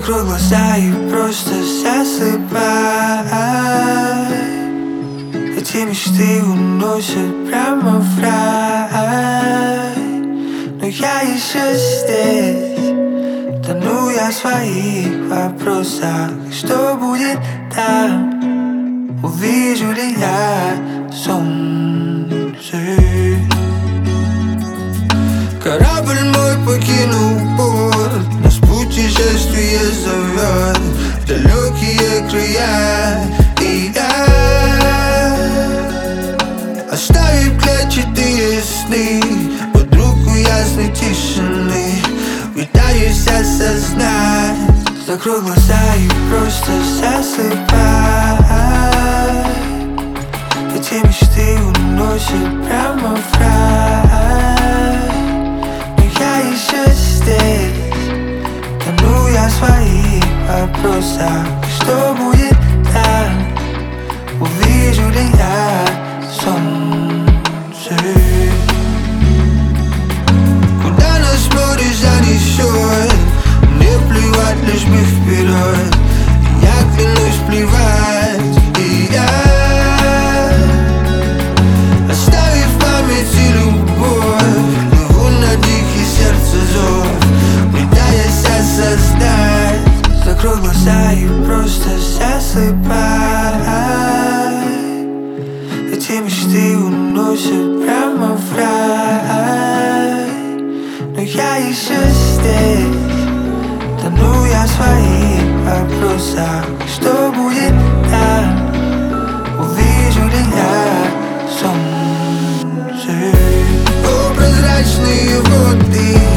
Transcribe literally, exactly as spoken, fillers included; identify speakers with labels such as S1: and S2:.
S1: Закрой глаза и просто засыпай. Эти мечты уносят прямо в рай. Но я еще здесь, тону я в своих вопросах. Что будет там? Увижу ли я солнце? Корабль мой покинул порт, нас путешествие зовет в далекие края. И я, оставив клетчатые сны под руку ясной тишины, пытаюсь осознать. Закрой глаза и просто засыпай. Эти мечты уносят прямо в рай. Но я еще здесь, тону я в своих вопросах. Что будет там? Увижу ли я солнце? Куда нас море занесет, мне плевать, лишь бы вперед. Я клянусь плевать. И я, оставив в памяти любовь, плыву на дикий сердце зов, пытаясь осознать. Закрой глаза и просто засыпай. Эти мечты уносят прямо в рай. Но я еще здесь, тону я в своих вопросах. Что будет там? Увижу ли я солнце? О, прозрачные воды,